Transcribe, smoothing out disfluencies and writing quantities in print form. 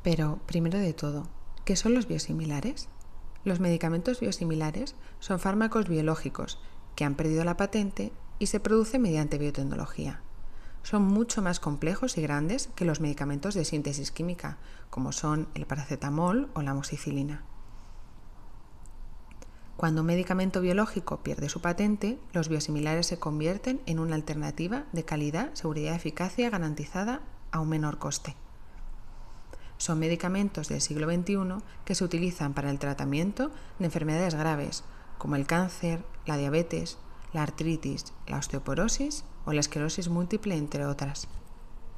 Pero, primero de todo, ¿qué son los biosimilares? Los medicamentos biosimilares son fármacos biológicos que han perdido la patente y se producen mediante biotecnología. Son mucho más complejos y grandes que los medicamentos de síntesis química, como son el paracetamol o la amoxicilina. Cuando un medicamento biológico pierde su patente, los biosimilares se convierten en una alternativa de calidad, seguridad y eficacia garantizada a un menor coste. Son medicamentos del siglo XXI que se utilizan para el tratamiento de enfermedades graves, como el cáncer, la diabetes, la artritis, la osteoporosis o la esclerosis múltiple, entre otras.